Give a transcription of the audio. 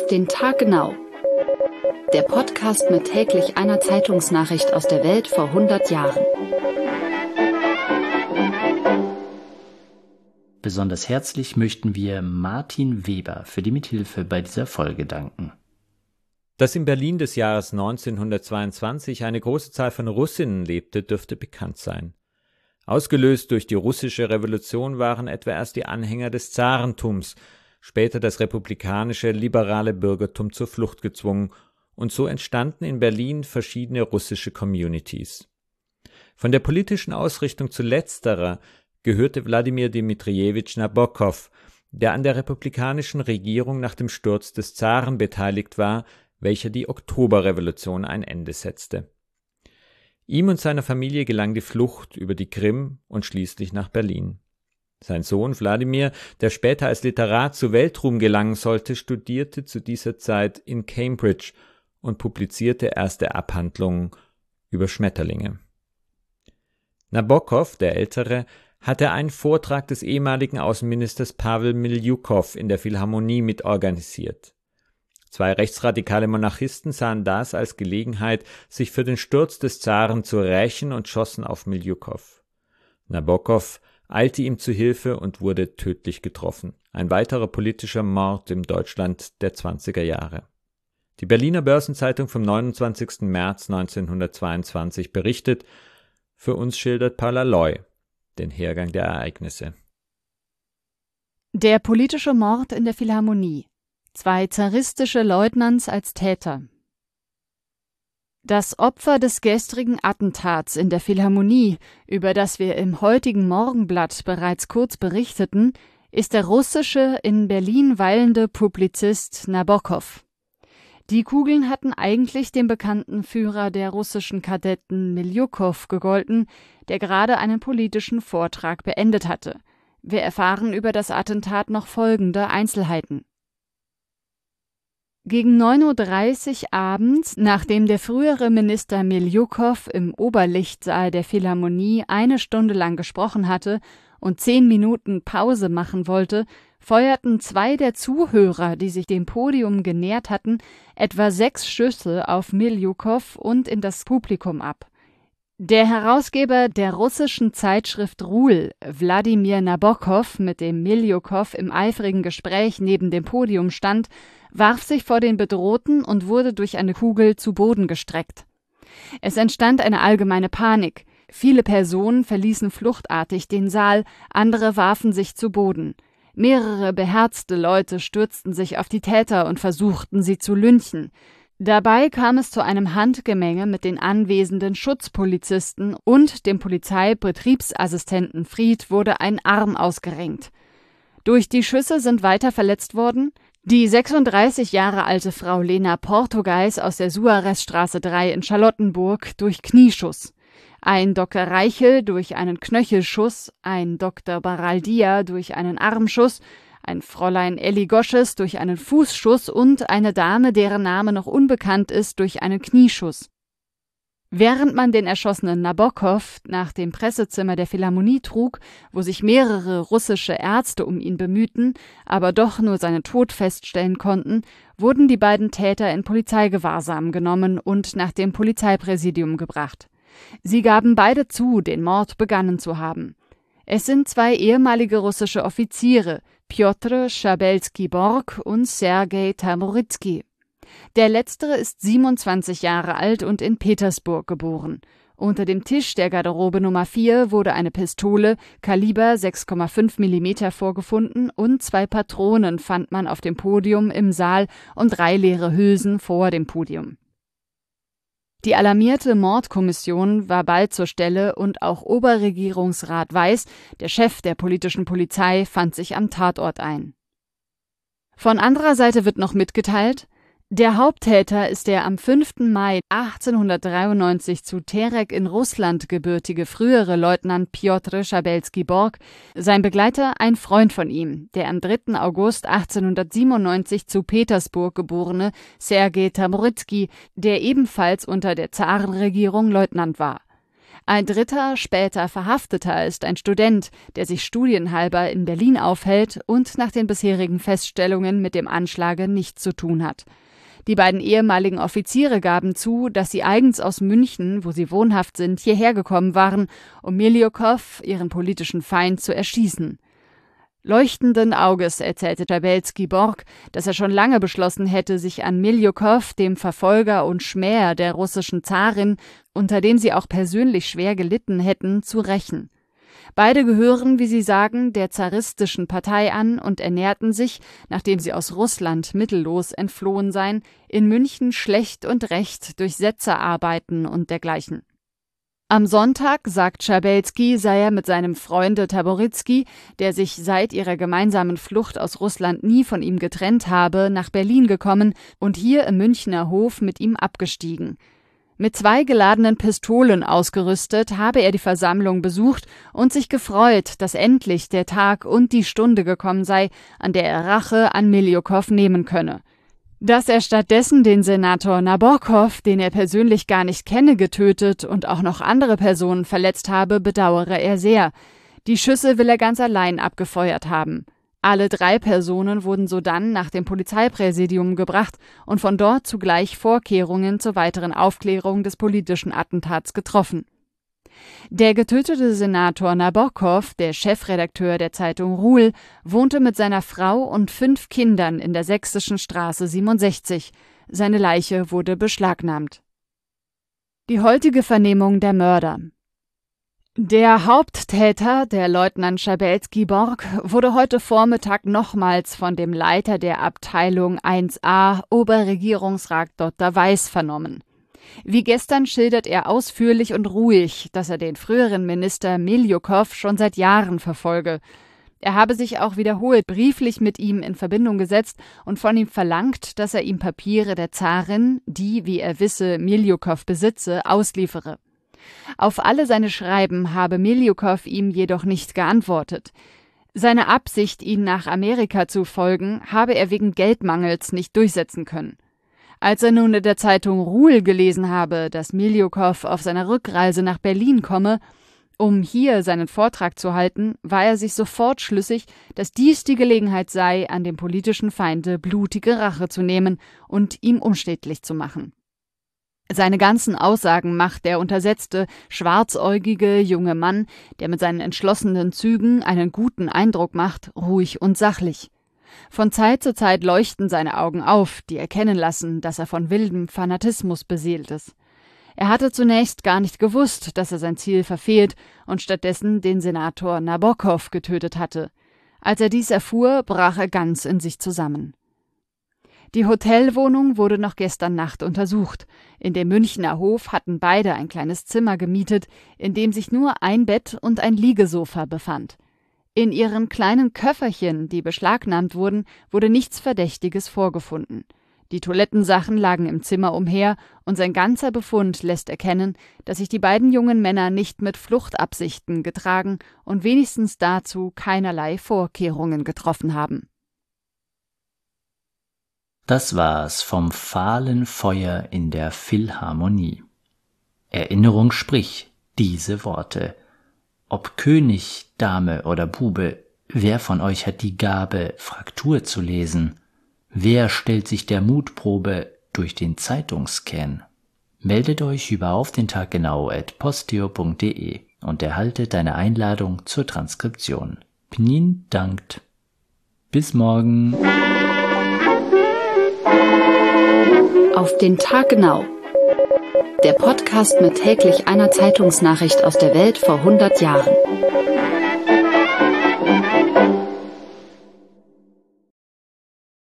den Tag genau. Der Podcast mit täglich einer Zeitungsnachricht aus der Welt vor 100 Jahren. Besonders herzlich möchten wir Martin Weber für die Mithilfe bei dieser Folge danken. Dass in Berlin des Jahres 1922 eine große Zahl von Russinnen lebte, dürfte bekannt sein. Ausgelöst durch die russische Revolution waren etwa erst die Anhänger des Zarentums, später das republikanische, liberale Bürgertum zur Flucht gezwungen, und so entstanden in Berlin verschiedene russische Communities. Von der politischen Ausrichtung zu letzterer gehörte Wladimir Dmitrijewitsch Nabokow, der an der republikanischen Regierung nach dem Sturz des Zaren beteiligt war, welcher die Oktoberrevolution ein Ende setzte. Ihm und seiner Familie gelang die Flucht über die Krim und schließlich nach Berlin. Sein Sohn Wladimir, der später als Literat zu Weltruhm gelangen sollte, studierte zu dieser Zeit in Cambridge und publizierte erste Abhandlungen über Schmetterlinge. Nabokow, der Ältere, hatte einen Vortrag des ehemaligen Außenministers Pawel Miljukow in der Philharmonie mitorganisiert. Zwei rechtsradikale Monarchisten sahen das als Gelegenheit, sich für den Sturz des Zaren zu rächen und schossen auf Miljukow. Nabokow eilte ihm zu Hilfe und wurde tödlich getroffen. Ein weiterer politischer Mord im Deutschland der 20er Jahre. Die Berliner Börsenzeitung vom 29. März 1922 berichtet, für uns schildert Paula Loy den Hergang der Ereignisse. Der politische Mord in der Philharmonie. 2 zaristische Leutnants als Täter. Das Opfer des gestrigen Attentats in der Philharmonie, über das wir im heutigen Morgenblatt bereits kurz berichteten, ist der russische, in Berlin weilende Publizist Nabokow. Die Kugeln hatten eigentlich dem bekannten Führer der russischen Kadetten Miljukow gegolten, der gerade einen politischen Vortrag beendet hatte. Wir erfahren über das Attentat noch folgende Einzelheiten. Gegen 9:30 Uhr abends, nachdem der frühere Minister Miljukow im Oberlichtsaal der Philharmonie 1 Stunde lang gesprochen hatte und 10 Minuten Pause machen wollte, feuerten 2 der Zuhörer, die sich dem Podium genähert hatten, etwa 6 Schüsse auf Miljukow und in das Publikum ab. Der Herausgeber der russischen Zeitschrift Rul, Wladimir Nabokow, mit dem Miljukow im eifrigen Gespräch neben dem Podium stand, warf sich vor den Bedrohten und wurde durch eine Kugel zu Boden gestreckt. Es entstand eine allgemeine Panik. Viele Personen verließen fluchtartig den Saal, andere warfen sich zu Boden. Mehrere beherzte Leute stürzten sich auf die Täter und versuchten, sie zu lynchen. Dabei kam es zu einem Handgemenge mit den anwesenden Schutzpolizisten und dem Polizeibetriebsassistenten Fried wurde ein Arm ausgerenkt. Durch die Schüsse sind weiter verletzt worden die 36 Jahre alte Frau Lena Portugeis aus der Suarezstraße 3 in Charlottenburg durch Knieschuss, ein Dr. Reichel durch einen Knöchelschuss, ein Dr. Baraldia durch einen Armschuss, ein Fräulein Elli Gosches durch einen Fußschuss und eine Dame, deren Name noch unbekannt ist, durch einen Knieschuss. Während man den erschossenen Nabokow nach dem Pressezimmer der Philharmonie trug, wo sich mehrere russische Ärzte um ihn bemühten, aber doch nur seinen Tod feststellen konnten, wurden die beiden Täter in Polizeigewahrsam genommen und nach dem Polizeipräsidium gebracht. Sie gaben beide zu, den Mord begangen zu haben. Es sind 2 ehemalige russische Offiziere, Pjotr Schabelski-Bork und Sergei Tamorytsky. Der letztere ist 27 Jahre alt und in Petersburg geboren. Unter dem Tisch der Garderobe Nummer 4 wurde eine Pistole, Kaliber 6,5 mm vorgefunden und 2 Patronen fand man auf dem Podium im Saal und 3 leere Hülsen vor dem Podium. Die alarmierte Mordkommission war bald zur Stelle und auch Oberregierungsrat Weiß, der Chef der politischen Polizei, fand sich am Tatort ein. Von anderer Seite wird noch mitgeteilt, der Haupttäter ist der am 5. Mai 1893 zu Terek in Russland gebürtige frühere Leutnant Pjotr Schabelski-Bork, sein Begleiter ein Freund von ihm, der am 3. August 1897 zu Petersburg geborene Sergei Tamorytsky, der ebenfalls unter der Zarenregierung Leutnant war. Ein dritter, später Verhafteter ist ein Student, der sich studienhalber in Berlin aufhält und nach den bisherigen Feststellungen mit dem Anschlage nichts zu tun hat. Die beiden ehemaligen Offiziere gaben zu, dass sie eigens aus München, wo sie wohnhaft sind, hierher gekommen waren, um Miljukow, ihren politischen Feind, zu erschießen. Leuchtenden Auges erzählte Schabelski-Borg, dass er schon lange beschlossen hätte, sich an Miljukow, dem Verfolger und Schmäher der russischen Zarin, unter dem sie auch persönlich schwer gelitten hätten, zu rächen. Beide gehören, wie sie sagen, der zaristischen Partei an und ernährten sich, nachdem sie aus Russland mittellos entflohen seien, in München schlecht und recht durch Setzerarbeiten und dergleichen. Am Sonntag, sagt Schabelski, sei er mit seinem Freunde Taborytsky, der sich seit ihrer gemeinsamen Flucht aus Russland nie von ihm getrennt habe, nach Berlin gekommen und hier im Münchner Hof mit ihm abgestiegen. Mit 2 geladenen Pistolen ausgerüstet habe er die Versammlung besucht und sich gefreut, dass endlich der Tag und die Stunde gekommen sei, an der er Rache an Miljukow nehmen könne. Dass er stattdessen den Senator Nabokov, den er persönlich gar nicht kenne, getötet und auch noch andere Personen verletzt habe, bedauere er sehr. Die Schüsse will er ganz allein abgefeuert haben. Alle 3 Personen wurden sodann nach dem Polizeipräsidium gebracht und von dort zugleich Vorkehrungen zur weiteren Aufklärung des politischen Attentats getroffen. Der getötete Senator Nabokov, der Chefredakteur der Zeitung Ruhl, wohnte mit seiner Frau und 5 Kindern in der Sächsischen Straße 67. Seine Leiche wurde beschlagnahmt. Die heutige Vernehmung der Mörder. Der Haupttäter, der Leutnant Schabelski-Borg, wurde heute Vormittag nochmals von dem Leiter der Abteilung 1a, Oberregierungsrat Dr. Weiß, vernommen. Wie gestern schildert er ausführlich und ruhig, dass er den früheren Minister Miljukow schon seit Jahren verfolge. Er habe sich auch wiederholt brieflich mit ihm in Verbindung gesetzt und von ihm verlangt, dass er ihm Papiere der Zarin, die, wie er wisse, Miljukow besitze, ausliefere. Auf alle seine Schreiben habe Miljukow ihm jedoch nicht geantwortet. Seine Absicht, ihn nach Amerika zu folgen, habe er wegen Geldmangels nicht durchsetzen können. Als er nun in der Zeitung Ruhl gelesen habe, dass Miljukow auf seiner Rückreise nach Berlin komme, um hier seinen Vortrag zu halten, war er sich sofort schlüssig, dass dies die Gelegenheit sei, an dem politischen Feinde blutige Rache zu nehmen und ihm unschädlich zu machen. Seine ganzen Aussagen macht der untersetzte, schwarzäugige junge Mann, der mit seinen entschlossenen Zügen einen guten Eindruck macht, ruhig und sachlich. Von Zeit zu Zeit leuchten seine Augen auf, die erkennen lassen, dass er von wildem Fanatismus beseelt ist. Er hatte zunächst gar nicht gewusst, dass er sein Ziel verfehlt und stattdessen den Senator Nabokov getötet hatte. Als er dies erfuhr, brach er ganz in sich zusammen. Die Hotelwohnung wurde noch gestern Nacht untersucht. In dem Münchner Hof hatten beide ein kleines Zimmer gemietet, in dem sich nur ein Bett und ein Liegesofa befand. In ihren kleinen Köfferchen, die beschlagnahmt wurden, wurde nichts Verdächtiges vorgefunden. Die Toilettensachen lagen im Zimmer umher und sein ganzer Befund lässt erkennen, dass sich die beiden jungen Männer nicht mit Fluchtabsichten getragen und wenigstens dazu keinerlei Vorkehrungen getroffen haben. Das war's vom fahlen Feuer in der Philharmonie. Erinnerung sprich diese Worte. Ob König, Dame oder Bube, wer von euch hat die Gabe, Fraktur zu lesen? Wer stellt sich der Mutprobe durch den Zeitungsscan? Meldet euch über aufdentaggenau@posteo.de und erhaltet eine Einladung zur Transkription. Pnin dankt. Bis morgen. Auf den Tag genau. Der Podcast mit täglich einer Zeitungsnachricht aus der Welt vor 100 Jahren.